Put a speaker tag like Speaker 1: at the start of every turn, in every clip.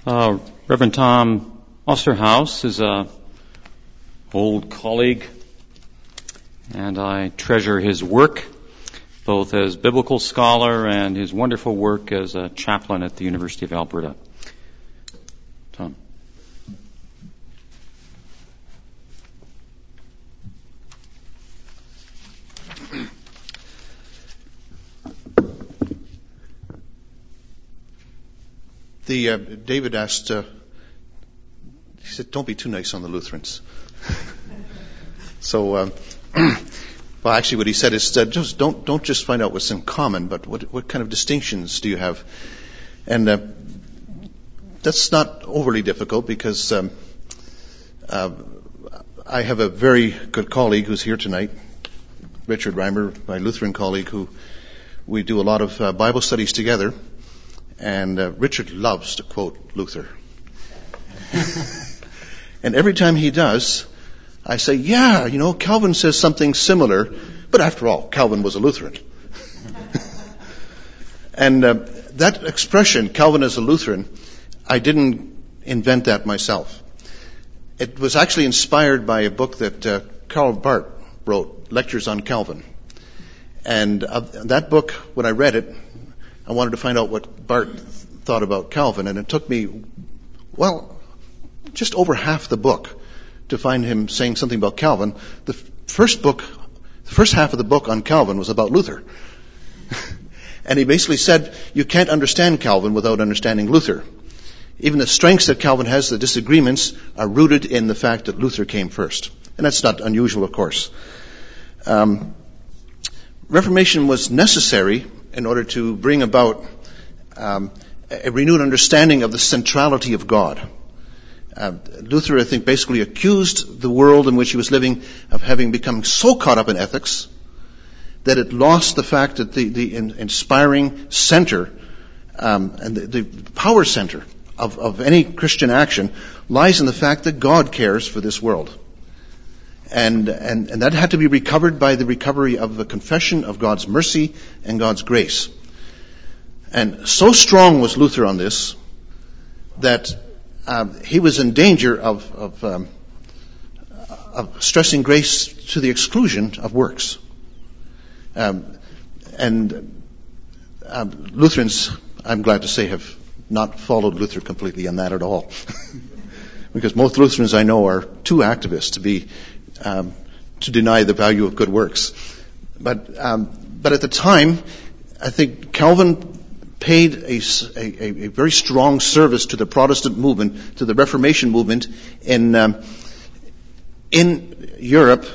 Speaker 1: Reverend Tom Osterhaus is an old colleague, and I treasure his work, both as biblical scholar and his wonderful work as a chaplain at the University of Alberta. Tom.
Speaker 2: David asked, he said, don't be too nice on the Lutherans. Well, actually what he said is, just don't just find out what's in common, but what kind of distinctions do you have? And that's not overly difficult because I have a very good colleague who's here tonight, Richard Reimer, my Lutheran colleague, who we do a lot of Bible studies together. And Richard loves to quote Luther. And every time he does, I say, yeah, Calvin says something similar, but after all, Calvin was a Lutheran. And that expression, Calvin as a Lutheran, I didn't invent that myself. It was actually inspired by a book that Karl Barth wrote, Lectures on Calvin. And that book, when I read it, I wanted to find out what Barth thought about Calvin, and it took me, just over half the book to find him saying something about Calvin. The first half of the book on Calvin was about Luther. And he basically said, you can't understand Calvin without understanding Luther. Even the strengths that Calvin has, the disagreements, are rooted in the fact that Luther came first. And that's not unusual, of course. Reformation was necessary in order to bring about a renewed understanding of the centrality of God. Luther, I think, basically accused the world in which he was living of having become so caught up in ethics that it lost the fact that the inspiring center and the power center of any Christian action lies in the fact that God cares for this world. And that had to be recovered by the recovery of the confession of God's mercy and God's grace. And so strong was Luther on this that he was in danger of stressing grace to the exclusion of works. Lutherans, I'm glad to say, have not followed Luther completely on that at all. Because most Lutherans I know are too activist to deny the value of good works. But at the time, I think Calvin paid a very strong service to the Protestant movement, to the Reformation movement in Europe,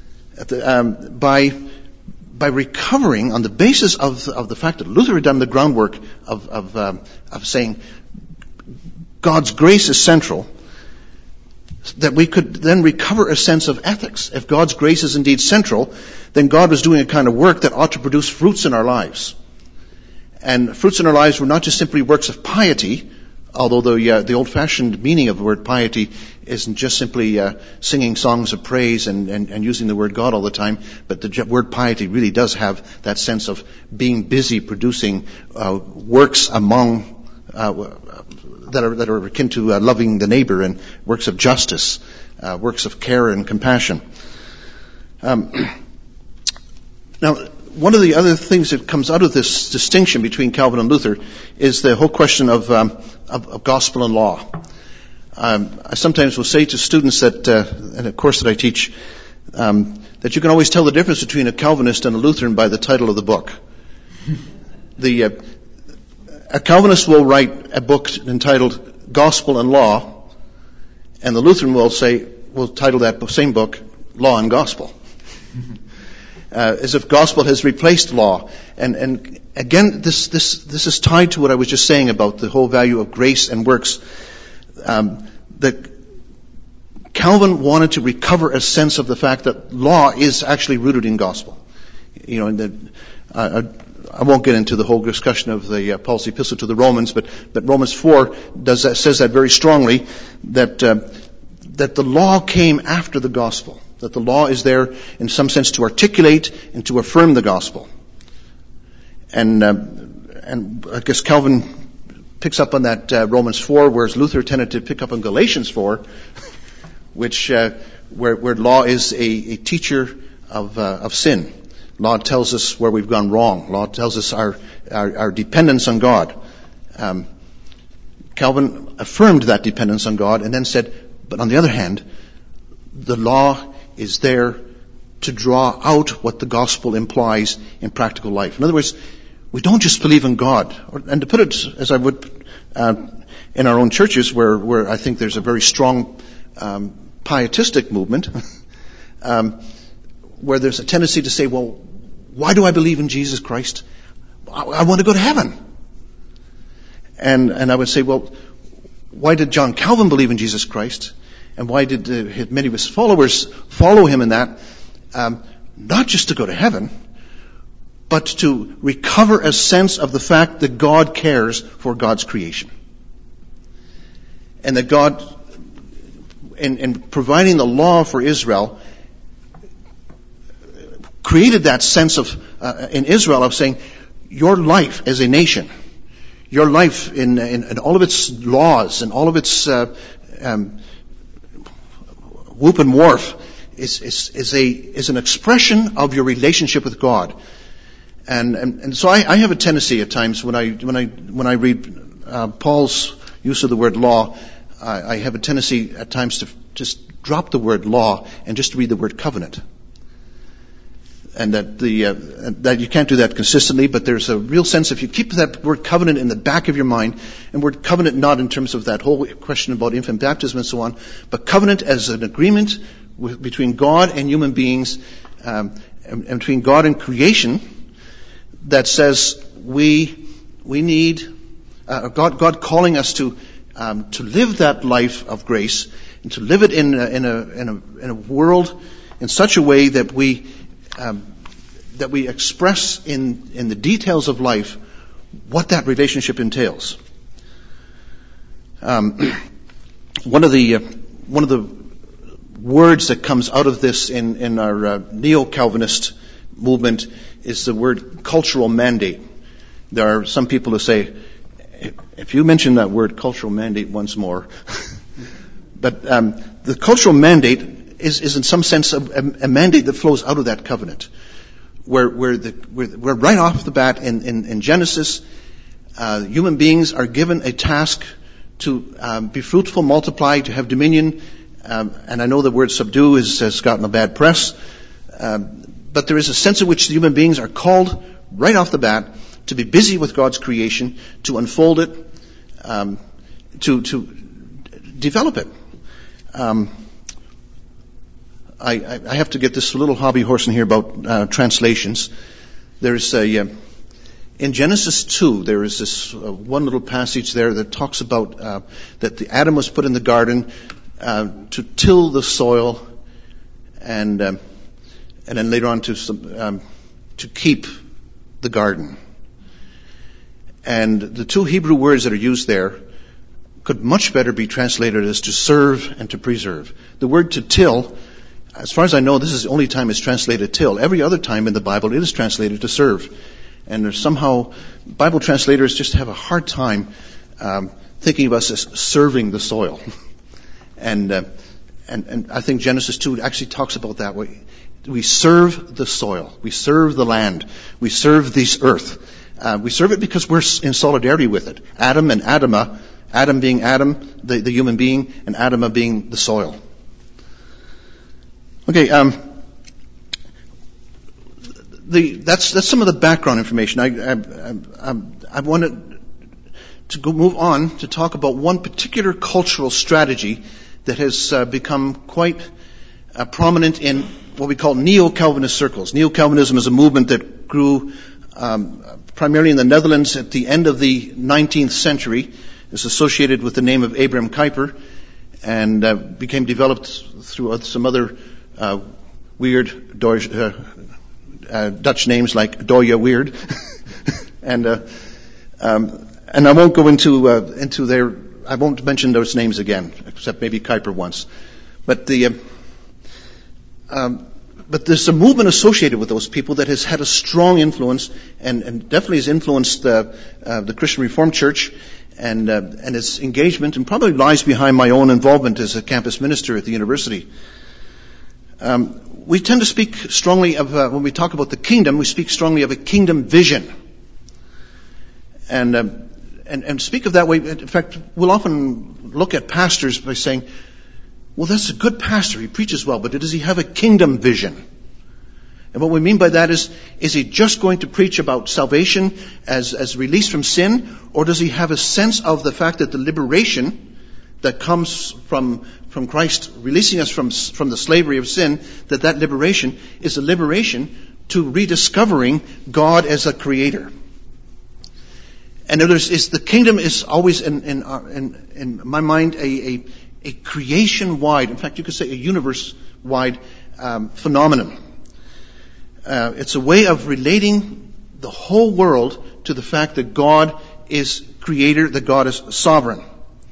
Speaker 2: by recovering on the basis of the fact that Luther had done the groundwork of saying God's grace is central, that we could then recover a sense of ethics. If God's grace is indeed central, then God was doing a kind of work that ought to produce fruits in our lives. And fruits in our lives were not just simply works of piety, although the old-fashioned meaning of the word piety isn't just simply singing songs of praise and using the word God all the time, but the word piety really does have that sense of being busy producing works among that are akin to loving the neighbor, and works of justice, works of care and compassion. Now, one of the other things that comes out of this distinction between Calvin and Luther is the whole question of gospel and law. I sometimes will say to students that, in a course that I teach, that you can always tell the difference between a Calvinist and a Lutheran by the title of the book. A Calvinist will write a book entitled Gospel and Law, and the Lutheran will title that same book Law and Gospel. As if gospel has replaced law. And again, this is tied to what I was just saying about the whole value of grace and works. That Calvin wanted to recover a sense of the fact that law is actually rooted in gospel. I won't get into the whole discussion of the Paul's epistle to the Romans, but Romans 4 says that very strongly, that the law came after the gospel. That the law is there in some sense to articulate and to affirm the gospel. And I guess Calvin picks up on that Romans 4, whereas Luther tended to pick up on Galatians 4, which where law is a teacher of sin. Law tells us where we've gone wrong. Law tells us our dependence on God. Calvin affirmed that dependence on God and then said, but on the other hand, the law is there to draw out what the gospel implies in practical life. In other words, we don't just believe in God. And to put it as I would in our own churches, where I think there's a very strong pietistic movement, where there's a tendency to say, well, why do I believe in Jesus Christ? I want to go to heaven. And I would say, well, why did John Calvin believe in Jesus Christ? And why did many of his followers follow him in that? Not just to go to heaven, but to recover a sense of the fact that God cares for God's creation. And that God, in providing the law for Israel, created that sense of, in Israel, of saying, your life as a nation, your life in all of its laws and all of its whoop and wharf is an expression of your relationship with God. And so I have a tendency at times when I read Paul's use of the word law, I have a tendency at times to just drop the word law and just read the word covenant. And that you can't do that consistently, but there's a real sense, if you keep that word covenant in the back of your mind, and word covenant not in terms of that whole question about infant baptism and so on, but covenant as an agreement between God and human beings, and between God and creation, that says we need God calling us to live that life of grace and to live it in a world in such a way that we express in the details of life what that relationship entails. One of the words that comes out of this in our neo-Calvinist movement is the word cultural mandate. There are some people who say, if you mention that word cultural mandate once more, but the cultural mandate is in some sense a mandate that flows out of that covenant, where right off the bat in Genesis, human beings are given a task to be fruitful, multiply, to have dominion, and I know the word subdue has gotten a bad press, but there is a sense in which the human beings are called right off the bat to be busy with God's creation, to unfold it, to develop it. I have to get this little hobby horse in here about translations. There's in Genesis 2, there is this one little passage there that talks about that Adam was put in the garden to till the soil, and then later on to keep the garden. And the two Hebrew words that are used there could much better be translated as to serve and to preserve. The word to till, as far as I know, this is the only time it's translated till. Every other time in the Bible it is translated to serve. And there's somehow, Bible translators just have a hard time thinking of us as serving the soil. And I think Genesis 2 actually talks about that. We serve the soil. We serve the land. We serve this earth. We serve it because we're in solidarity with it. Adam and Adama, Adam being Adam, the human being, and Adama being the soil. Okay, that's some of the background information. I wanted to move on to talk about one particular cultural strategy that has become quite prominent in what we call neo-Calvinist circles. Neo-Calvinism is a movement that grew primarily in the Netherlands at the end of the 19th century. It's associated with the name of Abraham Kuyper, and became developed through some other weird Dutch names like Doya Weird, and I won't go into their. I won't mention those names again, except maybe Kuyper once. But the but there's a movement associated with those people that has had a strong influence and definitely has influenced the Christian Reformed Church and its engagement, and probably lies behind my own involvement as a campus minister at the university. We tend to speak strongly of, when we talk about the kingdom, we speak strongly of a kingdom vision. And speak of that way. In fact, we'll often look at pastors by saying, well, that's a good pastor. He preaches well, but does he have a kingdom vision? And what we mean by that is he just going to preach about salvation as release from sin, or does he have a sense of the fact that the liberation that comes from Christ releasing us from the slavery of sin, that liberation is a liberation to rediscovering God as a creator? And the kingdom is always in my mind a creation-wide, in fact you could say a universe-wide phenomenon. It's a way of relating the whole world to the fact that God is creator, that God is sovereign.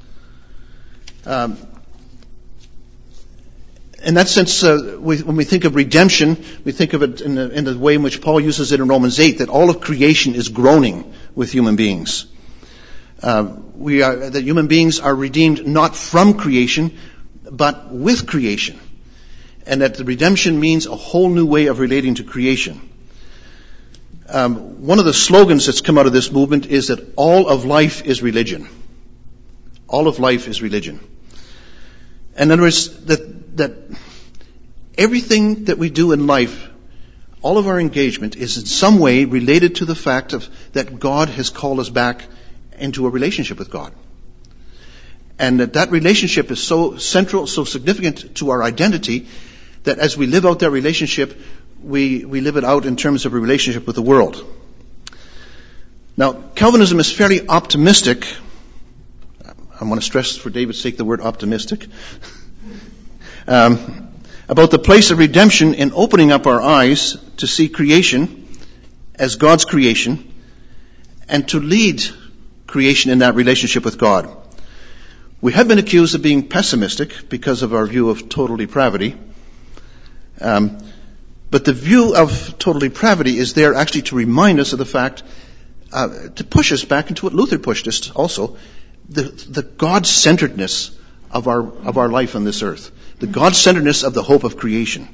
Speaker 2: In that sense, when we think of redemption, we think of it in the way in which Paul uses it in Romans 8, that all of creation is groaning with human beings. That human beings are redeemed not from creation, but with creation. And that the redemption means a whole new way of relating to creation. One of the slogans that's come out of this movement is that all of life is religion. All of life is religion. In other words, that everything that we do in life, all of our engagement is in some way related to the fact that God has called us back into a relationship with God. And that relationship is so central, so significant to our identity, that as we live out that relationship, we live it out in terms of a relationship with the world. Now, Calvinism is fairly optimistic. I want to stress for David's sake the word optimistic. About the place of redemption in opening up our eyes to see creation as God's creation and to lead creation in that relationship with God. We have been accused of being pessimistic because of our view of total depravity. But the view of total depravity is there actually to remind us of the fact, to push us back into what Luther pushed us also, the God-centeredness of our life on this earth. The God-centeredness of the hope of creation.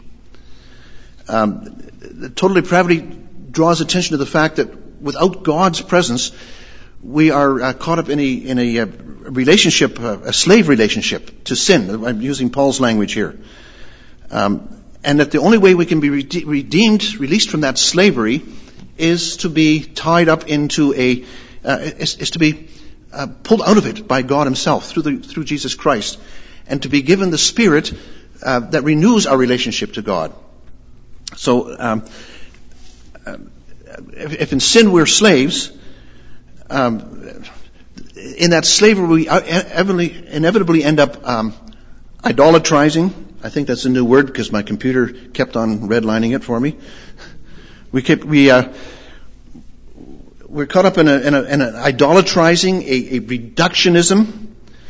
Speaker 2: The total depravity draws attention to the fact that without God's presence, we are caught up in a relationship, a slave relationship to sin. I'm using Paul's language here. And that the only way we can be redeemed, released from that slavery, is to be tied up into is to be pulled out of it by God Himself through Jesus Christ, and to be given the Spirit that renews our relationship to God. So, if in sin we're slaves, in that slavery we inevitably end up idolatrizing. I think that's a new word because my computer kept on redlining it for me. We're caught up in an idolatrizing, a reductionism,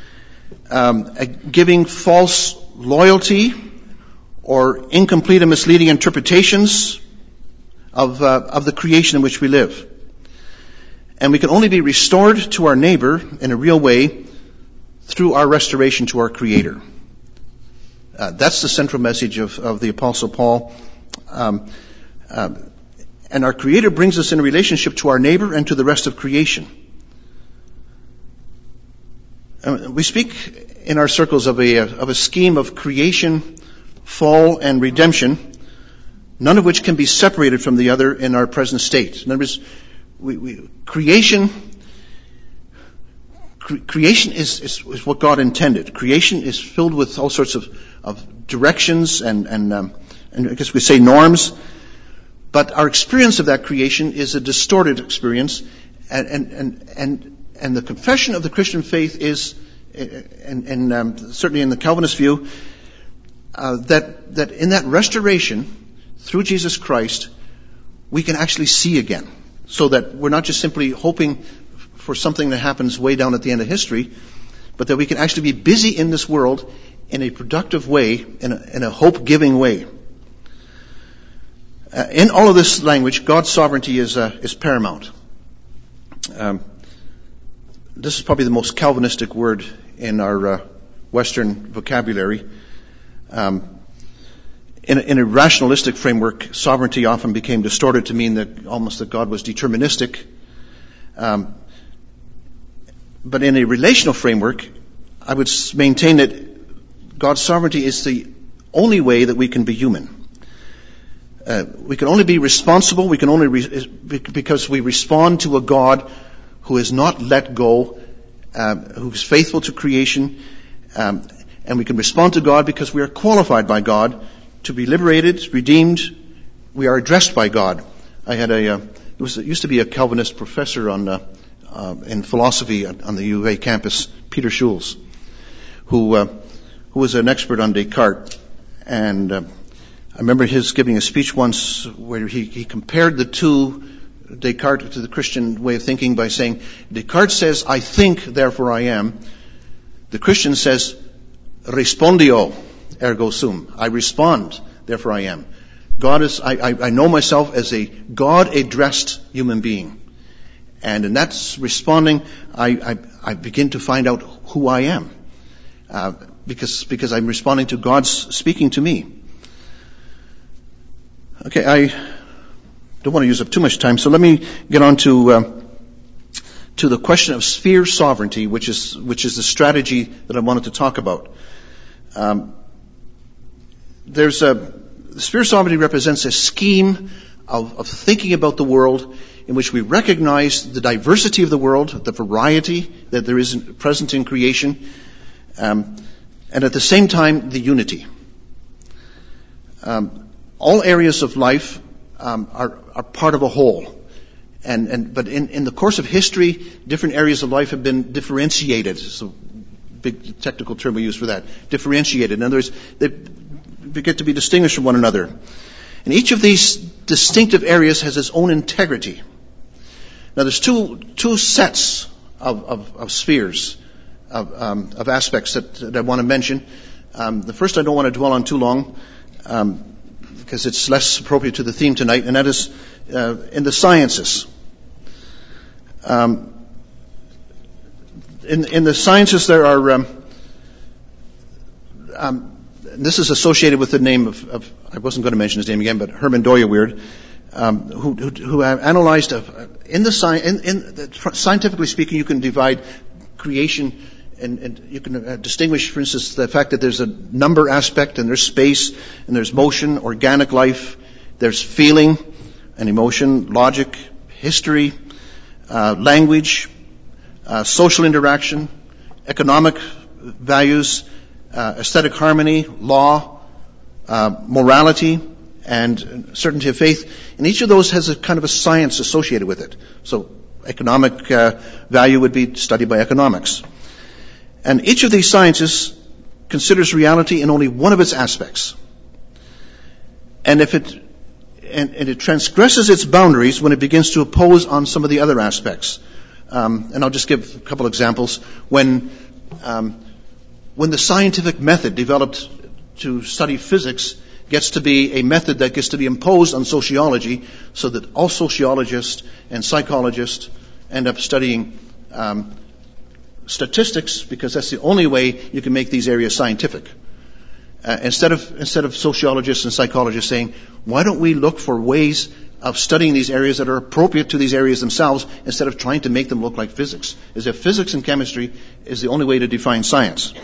Speaker 2: giving false loyalty or incomplete and misleading interpretations of the creation in which we live. And we can only be restored to our neighbor in a real way through our restoration to our Creator. That's the central message of the Apostle Paul. And our Creator brings us in a relationship to our neighbor and to the rest of creation. We speak in our circles of a scheme of creation, fall, and redemption, none of which can be separated from the other in our present state. In other words, creation is what God intended. Creation is filled with all sorts of directions and I guess we say norms. But our experience of that creation is a distorted experience, and the confession of the Christian faith is, and certainly in the Calvinist view, that in that restoration through Jesus Christ, we can actually see again, so that we're not just simply hoping for something that happens way down at the end of history, but that we can actually be busy in this world in a productive way, in a hope-giving way. In all of this language, God's sovereignty is paramount. This is probably the most Calvinistic word in our Western vocabulary. In a rationalistic framework, sovereignty often became distorted to mean that God was deterministic. But in a relational framework, I would maintain that God's sovereignty is the only way that we can be human. We can only be responsible. We can only because we respond to a God who has not let go, who is faithful to creation, and we can respond to God because we are qualified by God to be liberated, redeemed. We are addressed by God. I had it used to be a Calvinist professor in philosophy on the UA campus, Peter Schulz, who was an expert on Descartes, and I remember his giving a speech once where he compared the two, Descartes to the Christian way of thinking, by saying, Descartes says, I think, therefore I am. The Christian says, respondio, ergo sum. I respond, therefore I am. I know myself as a God-addressed human being. And in that responding, I begin to find out who I am. Because I'm responding to God's speaking to me. Okay, I don't want to use up too much time, so let me get on to the question of sphere sovereignty, which is the strategy that I wanted to talk about. Sphere sovereignty represents a scheme of thinking about the world in which we recognize the diversity of the world, the variety that there is present in creation, and at the same time, the unity. All areas of life are part of a whole. But in the course of history, different areas of life have been differentiated. It's a big technical term we use for that. Differentiated. In other words, they get to be distinguished from one another. And each of these distinctive areas has its own integrity. Now there's two sets of spheres, of aspects that I want to mention. The first I don't want to dwell on too long, because it's less appropriate to the theme tonight, and that is in the sciences. In the sciences there are, this is associated with the name of I wasn't going to mention his name again, but Herman Dooyeweerd, who analyzed scientifically speaking, you can divide creation and you can distinguish, for instance, the fact that there's a number aspect and there's space and there's motion, organic life, there's feeling and emotion, logic, history, language, social interaction, economic values, aesthetic harmony, law, morality, and certainty of faith. And each of those has a kind of a science associated with it. So economic value would be studied by economics. And each of these sciences considers reality in only one of its aspects. And it transgresses its boundaries when it begins to oppose on some of the other aspects. And I'll just give a couple examples. When the scientific method developed to study physics gets to be a method that gets to be imposed on sociology, so that all sociologists and psychologists end up studying statistics, because that's the only way you can make these areas scientific. Instead of sociologists and psychologists saying, why don't we look for ways of studying these areas that are appropriate to these areas themselves, instead of trying to make them look like physics, as if physics and chemistry is the only way to define science.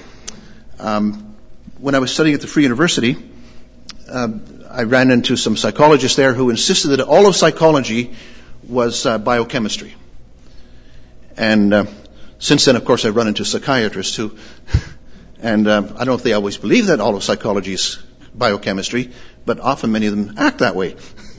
Speaker 2: When I was studying at the Free University, I ran into some psychologists there who insisted that all of psychology was biochemistry. And since then, of course, I've run into psychiatrists too. And I don't know if they always believe that all of psychology is biochemistry, but often many of them act that way.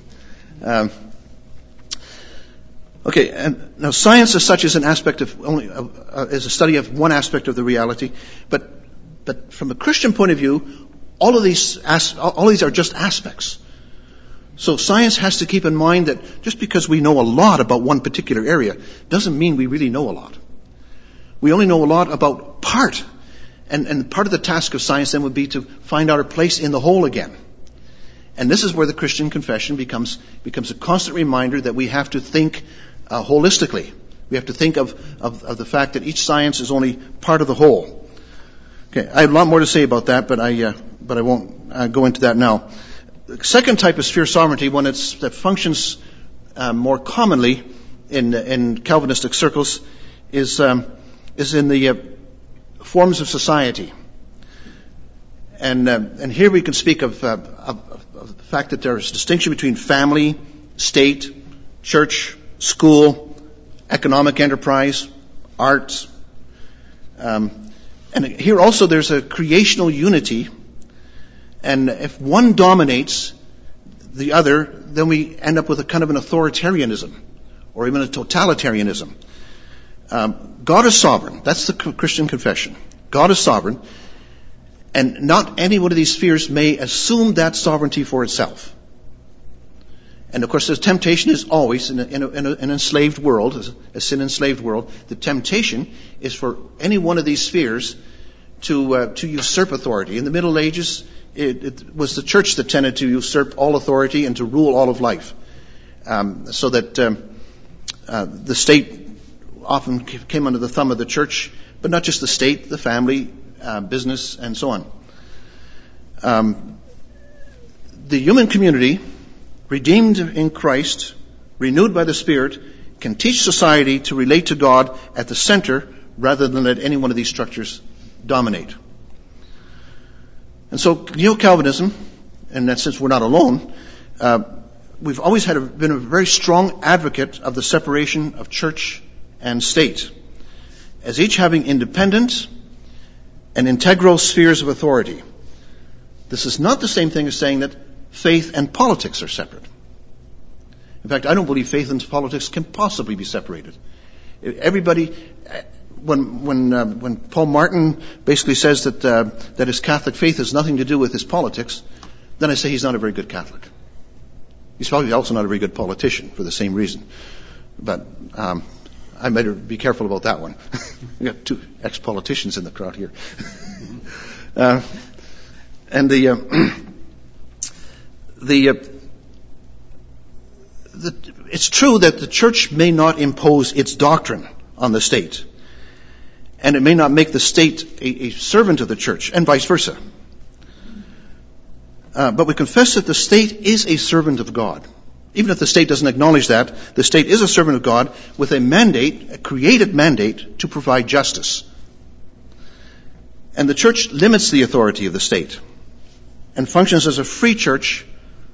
Speaker 2: Okay, and now science as such is an aspect of is a study of one aspect of the reality, but from the Christian point of view, all of these are just aspects. So science has to keep in mind that just because we know a lot about one particular area doesn't mean we really know a lot. We only know a lot about part. And part of the task of science then would be to find our place in the whole again. And this is where the Christian confession becomes a constant reminder that we have to think holistically. We have to think of the fact that each science is only part of the whole. Okay, I have a lot more to say about that, but I won't go into that now. The second type of sphere sovereignty, one that functions more commonly in Calvinistic circles, is in the forms of society. And here we can speak of the fact that there is a distinction between family, state, church, school, economic enterprise, arts. And here also there's a creational unity. And if one dominates the other, then we end up with a kind of an authoritarianism or even a totalitarianism. God is sovereign. That's the Christian confession. God is sovereign. And not any one of these spheres may assume that sovereignty for itself. And of course, the temptation is always, in an enslaved world, a sin-enslaved world, the temptation is for any one of these spheres to usurp authority. In the Middle Ages, it was the church that tended to usurp all authority and to rule all of life. So that the state often came under the thumb of the church, but not just the state, the family, business, and so on. The human community, redeemed in Christ, renewed by the Spirit, can teach society to relate to God at the center rather than let any one of these structures dominate. And so Neo-Calvinism, and that since we're not alone, we've always been a very strong advocate of the separation of church and state, as each having independent and integral spheres of authority. This is not the same thing as saying that faith and politics are separate. In fact, I don't believe faith and politics can possibly be separated. Everybody, when Paul Martin basically says that his Catholic faith has nothing to do with his politics, then I say he's not a very good Catholic. He's probably also not a very good politician for the same reason. But I better be careful about that one. We got two ex-politicians in the crowd here. And it's true that the church may not impose its doctrine on the state, and it may not make the state a servant of the church, and vice versa. But we confess that the state is a servant of God. Even if the state doesn't acknowledge that, the state is a servant of God with a mandate, a created mandate, to provide justice. And the church limits the authority of the state and functions as a free church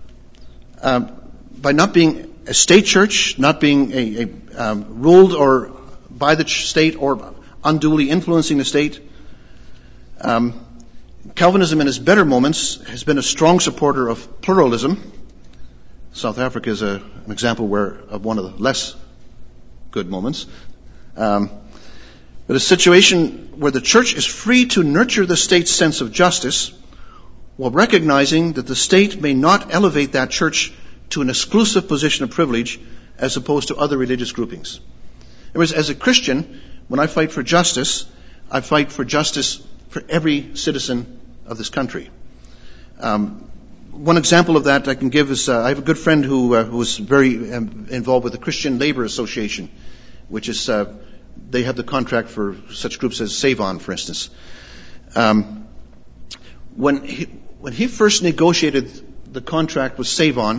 Speaker 2: by not being a state church, not being ruled or by the state or unduly influencing the state. Calvinism in its better moments has been a strong supporter of pluralism. South Africa is an example of one of the less good moments. But a situation where the church is free to nurture the state's sense of justice while recognizing that the state may not elevate that church to an exclusive position of privilege as opposed to other religious groupings. In other words, as a Christian, when I fight for justice, I fight for justice for every citizen of this country. One example of that I can give is I have a good friend who was very involved with the Christian Labor Association, which is they have the contract for such groups as Save-On, for instance. When he first negotiated the contract with Save-On,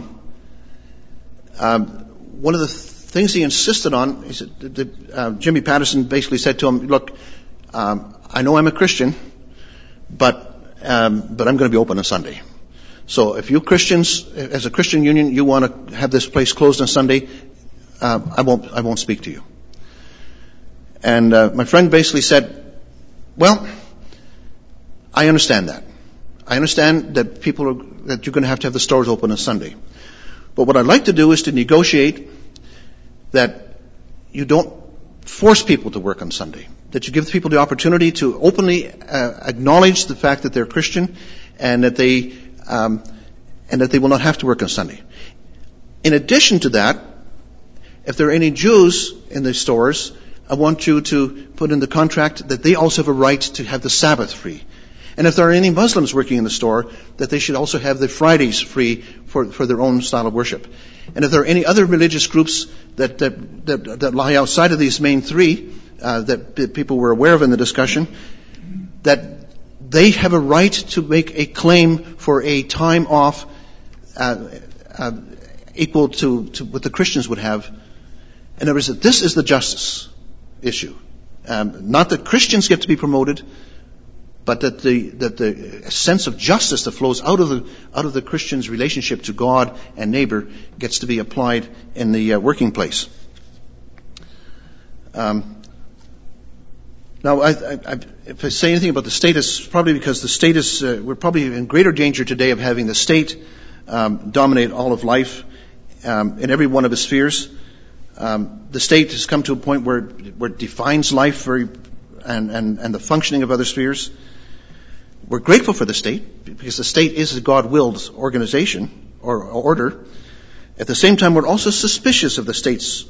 Speaker 2: one of the things he insisted on, he said, Jimmy Patterson basically said to him, "Look, I know I'm a Christian, but I'm going to be open on Sunday. So if you Christians, as a Christian union, you want to have this place closed on Sunday, I won't speak to you." And my friend basically said, "Well, I understand that. I understand that that you're going to have the stores open on Sunday. But what I'd like to do is to negotiate that you don't force people to work on Sunday, that you give people the opportunity to openly acknowledge the fact that they're Christian and that they will not have to work on Sunday. In addition to that, if there are any Jews in the stores, I want you to put in the contract that they also have a right to have the Sabbath free. And if there are any Muslims working in the store, that they should also have the Fridays free for their own style of worship. And if there are any other religious groups that lie outside of these main three, that people were aware of in the discussion, that they have a right to make a claim for a time off equal to what the Christians would have. In other words, that this is the justice issue. Not that Christians get to be promoted, but that the sense of justice that flows out of the Christian's relationship to God and neighbor gets to be applied in the working place. Now, if I say anything about the state, it's probably because the state is, we're probably in greater danger today of having the state dominate all of life in every one of its spheres. The state has come to a point where it defines life and the functioning of other spheres. We're grateful for the state because the state is a God-willed organization or order. At the same time, we're also suspicious of the state's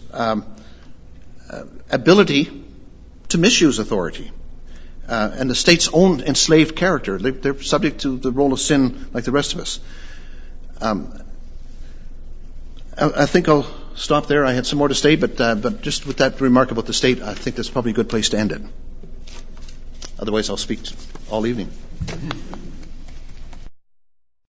Speaker 2: ability to misuse authority and the state's own enslaved character. They're subject to the role of sin like the rest of us. I think I'll stop there. I had some more to say, but just with that remark about the state, I think that's probably a good place to end it. Otherwise, I'll speak all evening.